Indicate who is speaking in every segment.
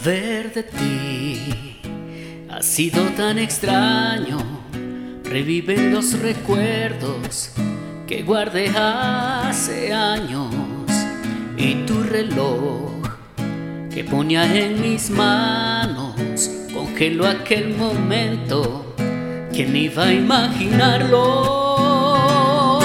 Speaker 1: Saber de ti ha sido tan extraño. Reviven los recuerdos que guardé hace años, y tu reloj que ponía en mis manos congeló aquel momento. ¿Quién iba a imaginarlo?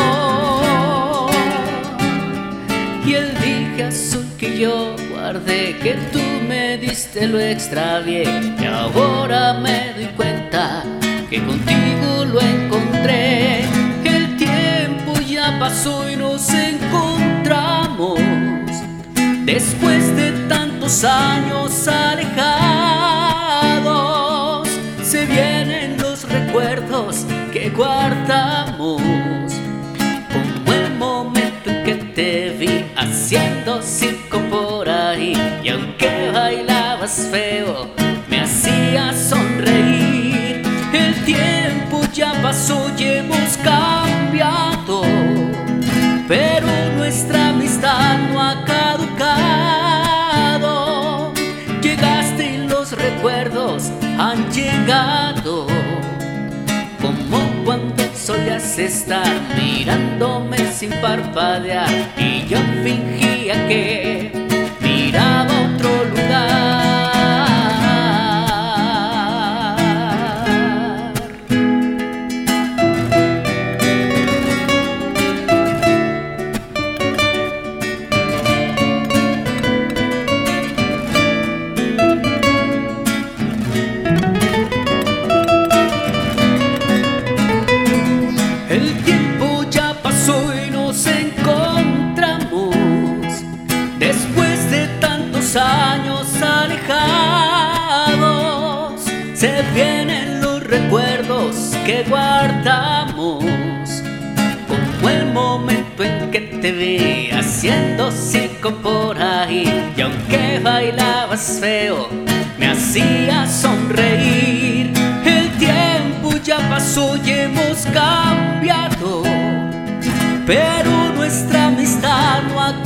Speaker 1: Y el dije azul que yo guardé, que tú me diste, lo extravié, y ahora me doy cuenta que contigo lo encontré. El tiempo ya pasó y nos encontramos después de tantos años alejados. Se vienen los recuerdos que guardamos, como el momento en que te vi haciendo circo por ahí, y aunque bailabas feo me hacías sonreír. El tiempo ya pasó y hemos cambiado, pero nuestra amistad no ha caducado. Llegaste y los recuerdos han llegado, como cuando solías estar mirándome sin parpadear, y yo fingía que miraba a otro lugar. El tiempo ya pasó y nos encontramos después de tantos años alejados. Se vienen los recuerdos que guardamos, como el momento en que te vi haciendo circo por ahí, y aunque bailabas feo me hacías sonreír. El tiempo ya pasó y hemos cambiado, pero nuestra amistad no ha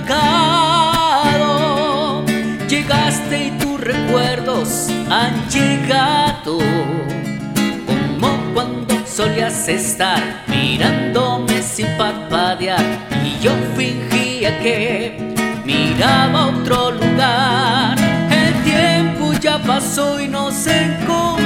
Speaker 1: caducado. Llegaste y tus recuerdos han llegado, como cuando solías estar mirándome sin parpadear, y yo fingía que miraba a otro lugar. El tiempo ya pasó y nos encontramos